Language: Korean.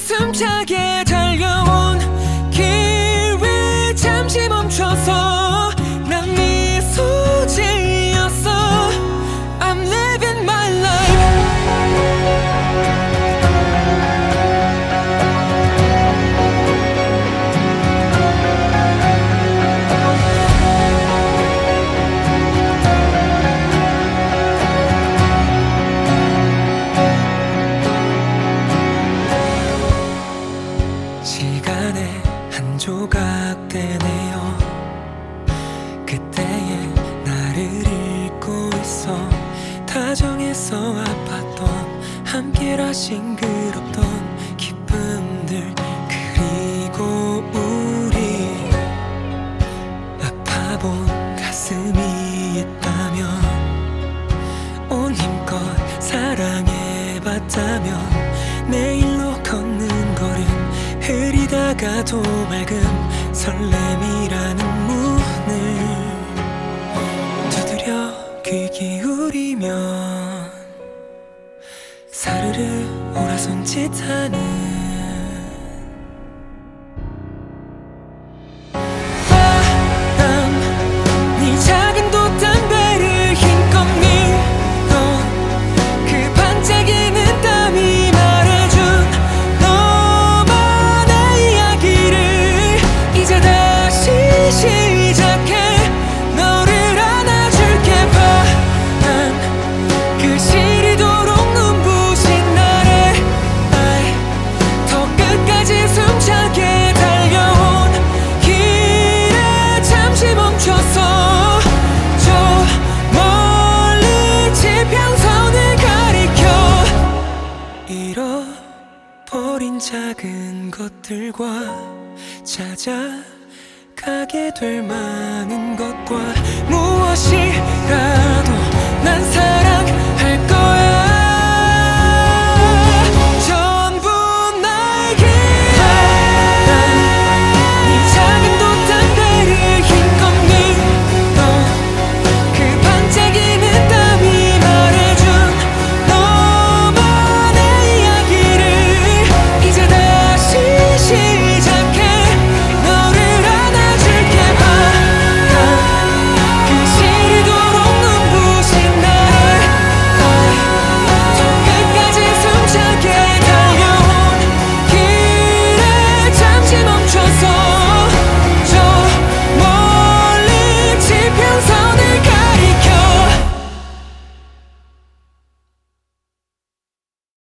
숨차게 달려온 길 위에 잠시 멈춰서 난 미소 지었어. I'm living my life. 시간의 한 조각 되네요. 그때의 나를 잊고 있어. 다정해서 아팠던 함께라 싱그럽던 기쁨들, 그리고 우리 아파본 가슴이 있다면 온 힘껏 사랑해봤다면 내일로 걷는 걸음 흐리다가도 맑음 설렘이라는 문을 두드려 귀 기울이면 사르르 오라손짓하는 네 작은 돛담배를 힘껏 밀어 그 반짝이는 땀이 말해준 너만의 이야기를 이제 다시 시작해. 너를 안아줄게. 바람 그 시리도록 눈부신 날에 더 끝까지 숨차게 달려온 길에 잠시 멈춰서 저 멀리 지평선을 가리켜 잃어버린 작은 것들과 찾아가게 될 많은